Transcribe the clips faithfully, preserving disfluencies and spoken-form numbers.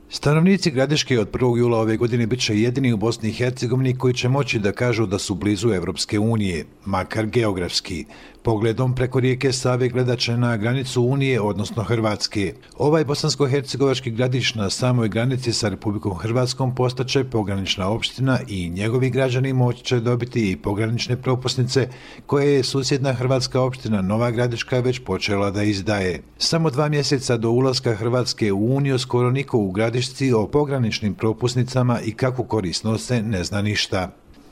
Stanovnici Gradiške od prvog jula ove godine bit će jedini u Bosni i Hercegovini koji će moći da kažu da su blizu Evropske unije, makar geografski. Pogledom preko rijeke Save gledat će na granicu Unije, odnosno Hrvatske. Ovaj bosansko-hercegovački gradić na samoj granici sa Republikom Hrvatskom postaće pogranična opština i njegovi građani moći će dobiti i pogranične propusnice koje je susjedna hrvatska opština Nova Gradiška već počela da izdaje. Samo dva mjeseca do ulaska Hrvatske u Uniju skoro niko u Gradišci o pograničnim propusnicama i kakvu korist nose ne zna ništa.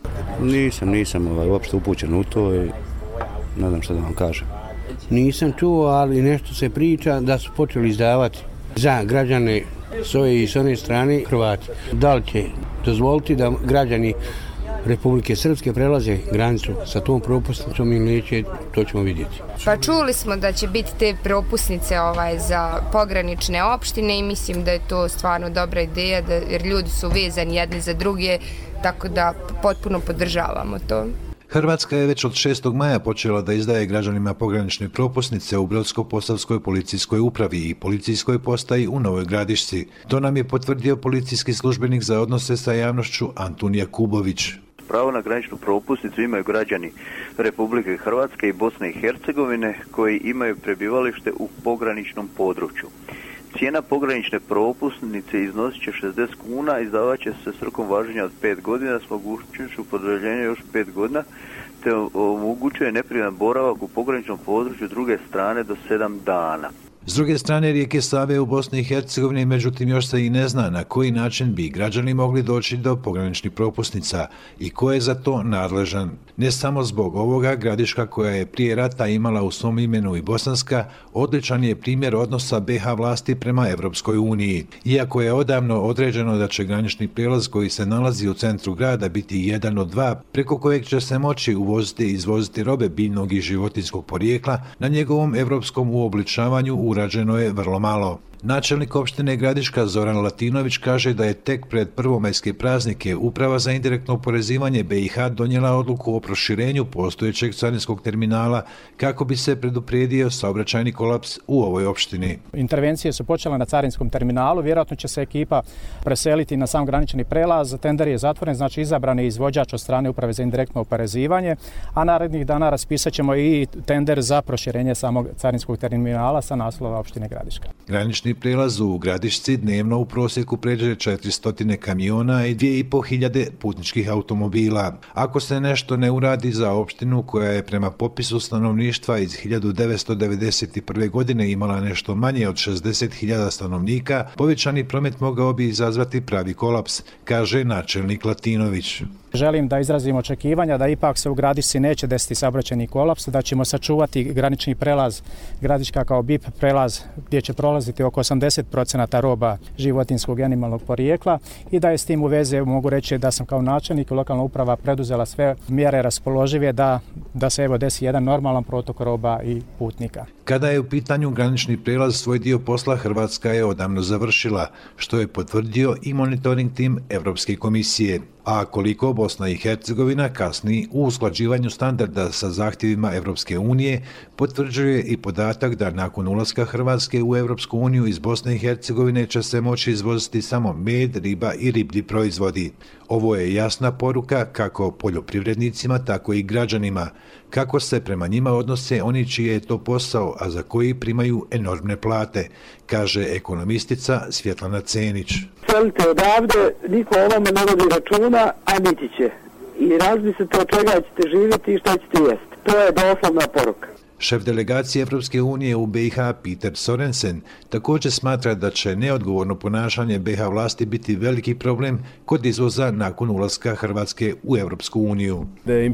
Nisam, nisam ovaj, uopšte upućen u to i ne znam što da vam kažem. Nisam čuo, ali nešto se priča da su počeli izdavati za građane s ove i s one strane Hrvati. Da li će dozvoliti da građani Republike Srpske prelaze granicu sa tom propusnicom ili neće, to ćemo vidjeti. Pa čuli smo da će biti te propusnice ovaj, za pogranične opštine i mislim da je to stvarno dobra ideja da, jer ljudi su vezani jedni za druge, tako da potpuno podržavamo to. Hrvatska je već od šestog maja počela da izdaje građanima pogranične propusnice u Brodsko-Posavskoj policijskoj upravi i policijskoj postaji u Novoj Gradišci. To nam je potvrdio policijski službenik za odnose sa javnošću Antun Jakubović. Pravo na graničnu propusnicu imaju građani Republike Hrvatske i Bosne i Hercegovine koji imaju prebivalište u pograničnom području. Cijena pogranične propusnice iznosit će šezdeset kuna, izdavat će se s rokom važenja od pet godina s mogućnošću produljenja još pet godina, te omogućuje neprivremeni boravak u pograničnom području druge strane do sedam dana. S druge strane rijeke Save u Bosni i Hercegovini, međutim još se i ne zna na koji način bi građani mogli doći do pograničnih propusnica i ko je za to nadležan. Ne samo zbog ovoga, Gradiška koja je prije rata imala u svom imenu i bosanska, odličan je primjer odnosa be ha vlasti prema Evropskoj uniji. Iako je odavno određeno da će granični prijelaz koji se nalazi u centru grada biti jedan od dva, preko kojeg će se moći uvoziti i izvoziti robe biljnog i životinjskog porijekla, na njegovom evropskom uobličavanju urađeno je vrlo malo. Načelnik opštine Gradiška Zoran Latinović kaže da je tek pred prvomajske praznike Uprava za indirektno oporezivanje be i ha donijela odluku o proširenju postojećeg carinskog terminala kako bi se predupredio saobraćajni kolaps u ovoj opštini. Intervencije su počele na carinskom terminalu, vjerojatno će se ekipa preseliti na sam granični prelaz, tender je zatvoren, znači izabran je izvođač od strane Uprave za indirektno oporezivanje, a narednih dana raspisat ćemo i tender za proširenje samog carinskog terminala sa naslova opštine Gradiška. Granični prijelaz u Gradišci dnevno u prosjeku pređe četiristo kamiona i dvije i po hiljade putničkih automobila. Ako se nešto ne uradi za opštinu koja je prema popisu stanovništva iz hiljadu devetsto devedeset prve. godine imala nešto manje od šezdeset hiljada stanovnika, povećani promet mogao bi izazvati pravi kolaps, kaže načelnik Latinović. Želim da izrazim očekivanja da ipak se u Gradišci neće desiti saobraćajni kolaps, da ćemo sačuvati granični prelaz Gradiška kao B I P prelaz gdje će prolaziti oko osamdeset procenata roba životinjskog i animalnog porijekla i da je s tim u vezi mogu reći da sam kao načelnik i lokalna uprava preduzela sve mjere raspoložive da, da se evo desi jedan normalan protok roba i putnika. Kada je u pitanju granični prijelaz, svoj dio posla Hrvatska je odavno završila, što je potvrdio i monitoring tim Evropske komisije. A koliko Bosna i Hercegovina kasni u usklađivanju standarda sa zahtjevima Evropske unije, potvrđuje i podatak da nakon ulaska Hrvatske u Evropsku uniju iz Bosne i Hercegovine će se moći izvoziti samo med, riba i riblji proizvodi. Ovo je jasna poruka kako poljoprivrednicima, tako i građanima, kako se prema njima odnose oni čiji je to posao, a za koji primaju enormne plate, kaže ekonomistica Svjetlana Cenić. Selite odavde, niko o vama ne vodi računa, a niti će. I razmislite od čega ćete živjeti i šta ćete jesti. To je doslovna poruka. Šef delegacije Evropske unije u be i ha Peter Sorensen također smatra da će neodgovorno ponašanje be ha vlasti biti veliki problem kod izvoza nakon ulaska Hrvatske u Evropsku uniju.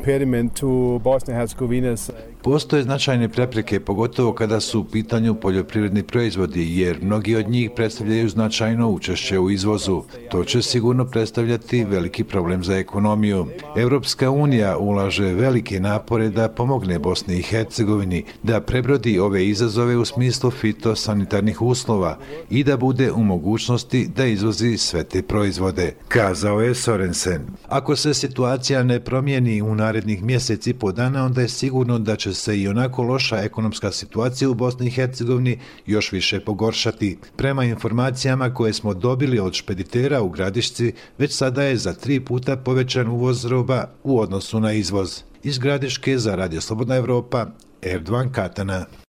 Postoje značajne prepreke, pogotovo kada su u pitanju poljoprivredni proizvodi, jer mnogi od njih predstavljaju značajno učešće u izvozu. To će sigurno predstavljati veliki problem za ekonomiju. Evropska unija ulaže velike napore da pomogne Bosni i Hercegovini, Hercegovini da prebrodi ove izazove u smislu fitosanitarnih uslova i da bude u mogućnosti da izvozi sve te proizvode, kazao je Sorensen. Ako se situacija ne promijeni u narednih mjeseci i po dana, onda je sigurno da će se i onako loša ekonomska situacija u Bosni i Hercegovini još više pogoršati. Prema informacijama koje smo dobili od špeditera u Gradišci, već sada je za tri puta povećan uvoz roba u odnosu na izvoz. Iz Gradiške za Radio Slobodna Evropa, Erdovan Katana.